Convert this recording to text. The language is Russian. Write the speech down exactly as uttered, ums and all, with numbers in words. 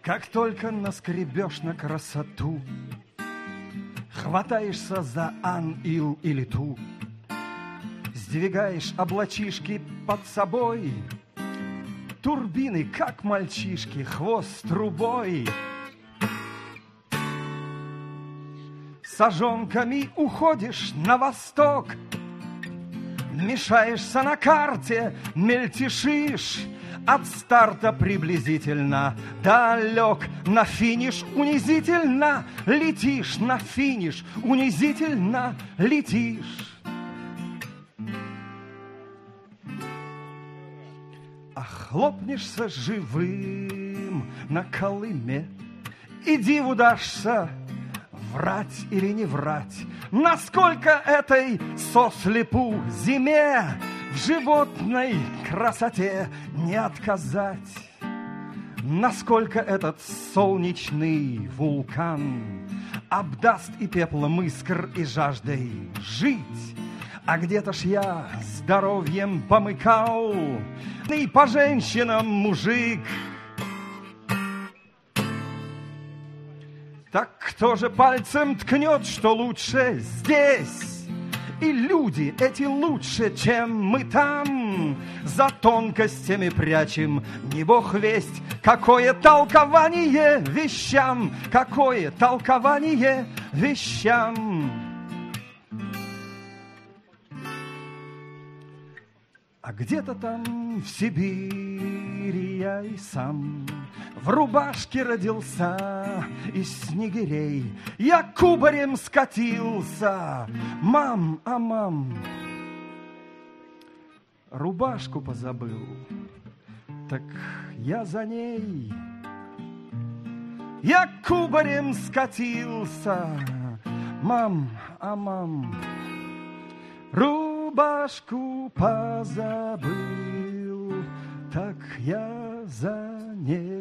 Как только наскребешь на красоту, хватаешься за ан, ил или ту, сдвигаешь облачишки под собой, турбины, как мальчишки, хвост трубой. Сажонками уходишь на восток, мешаешься на карте, мельтешишь, от старта приблизительно далек, на финиш унизительно летишь, на финиш унизительно летишь. А хлопнешься живым на Колыме, и диву дашься, врать или не врать, насколько этой сослепу зиме в животной красоте не отказать, насколько этот солнечный вулкан обдаст и пеплом искр, и жаждой жить. А где-то ж я здоровьем помыкал, и по женщинам мужик. Так кто же пальцем ткнет, что лучше здесь? И люди эти лучше, чем мы там. За тонкостями прячем, не бог весть, какое толкование вещам, какое толкование вещам. А где-то там в Сибири я и сам в рубашке родился из снегирей. Я кубарем скатился, мам, а мам, рубашку позабыл, так я за ней. Я кубарем скатился, мам, а мам, рубашку позабыл, так я за ней.